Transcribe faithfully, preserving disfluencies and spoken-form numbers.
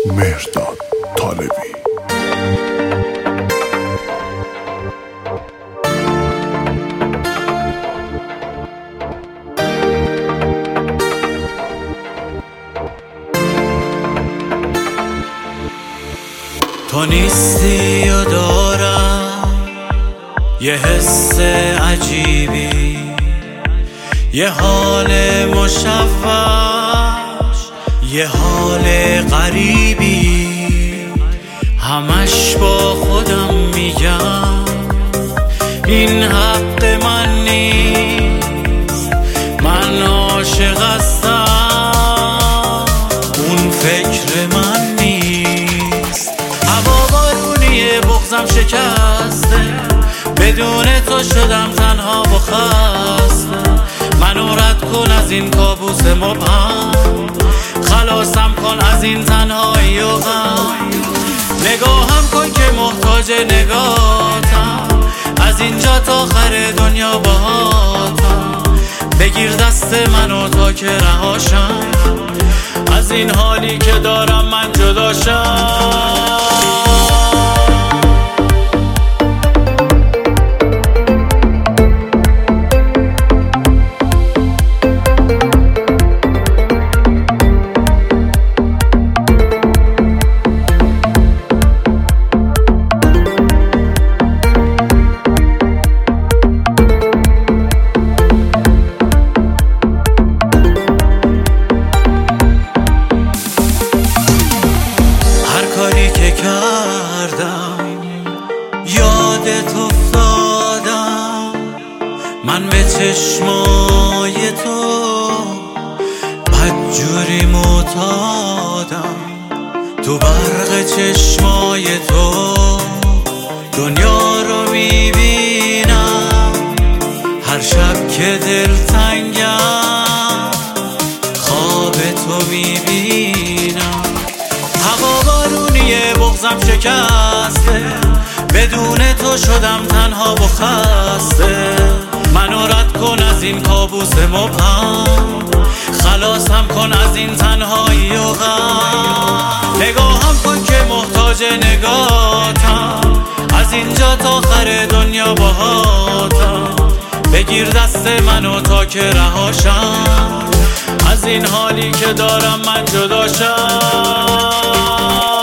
مهرداد طالبی. تو نیستی و دارم یه حس عجیبی، یه حال مشوش، یه حال غریبی. همش با خودم میگم این حق من نیست، من عاشق هستم، اون فکر من نیست. هوا بارونیه، بغضم شکسته، بدون تو شدم تنها و خسته. منو رد کن از این کابوس مبهم، خلاصم کن از این تنهایی و غم. نگاهم کن که محتاج نگاتم، از اینجا تا آخر دنیا باهاتم. بگیر دست منو تا که رهاشم، از این حالی که دارم من جداشم. یادت افتادم من به چشمای تو، بدجوری معتادم تو برق چشمای تو. دنیا رو میبینم هر شب که دلتنگم، خواب تو میبینم. هوا بارونیه، بغضم شکسته، بدون تو شدم تنها و خسته. منو رد کن از این کابوس مبهم، خلاصم کن از این تنهایی و غم. نگاهم کن که محتاج نگاتم، از اینجا تا آخر دنیا باهاتم. بگیر دست منو تا که رهاشم، از این حالی که دارم من جداشم.